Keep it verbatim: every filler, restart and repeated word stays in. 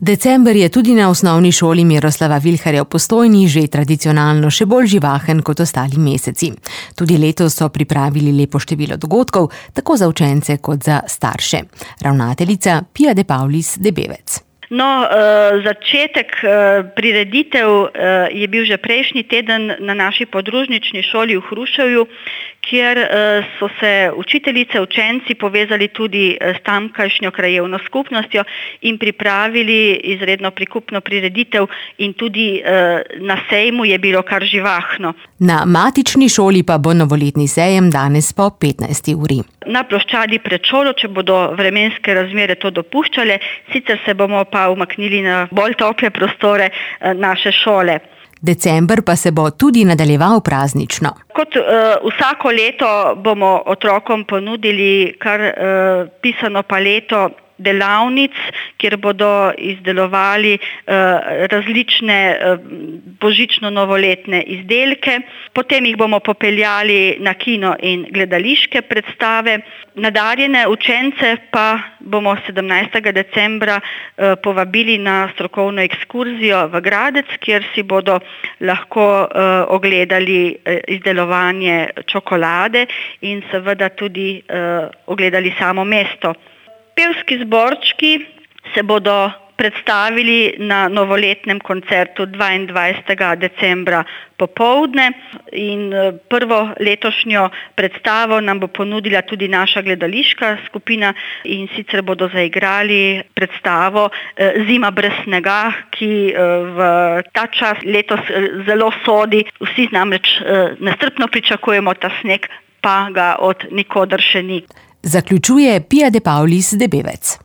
December je tudi na osnovni šoli Miroslava Vilharja v Postojni že tradicionalno še bolj živahen kot ostali meseci. Tudi letos so pripravili lepo število dogodkov, tako za učence kot za starše. Ravnateljica Pia de Paulis Debevec. No, uh, začetek uh, prireditev uh, je bil že prejšnji teden na naši podružnični šoli v Hruševju, kjer uh, so se učiteljice, učenci povezali tudi s tamkajšnjo krajevno skupnostjo in pripravili izredno prikupno prireditev in tudi uh, na sejmu je bilo kar živahno. Na matični šoli pa bo novoletni sejem danes po petnajsti uri. Na ploščadi pred šolo, če bodo vremenske razmere to dopuščale, sicer se bomo pa umaknili na bolj tople prostore naše šole. December pa se bo tudi nadaljeval praznično. Kot uh, vsako leto bomo otrokom ponudili kar uh, pisano paleto delavnic, kjer bodo izdelovali uh, različne uh, božično-novoletne izdelke. Potem jih bomo popeljali na kino in gledališke predstave. Nadarjene učence pa bomo sedemnajstega decembra uh, povabili na strokovno ekskurzijo v Gradec, kjer si bodo lahko uh, ogledali uh, izdelovanje čokolade in seveda tudi uh, ogledali samo mesto. Pevski zborčki se bodo predstavili na novoletnem koncertu dvaindvajsetega decembra popoldne in prvo letošnjo predstavo nam bo ponudila tudi naša gledališka skupina in sicer bodo zaigrali predstavo Zima brez snega, ki v ta čas letos zelo sodi. Vsi namreč nestrpno pričakujemo ta sneg, pa ga od nikoder še ni. Zaključuje Pia de Paulis Debevec.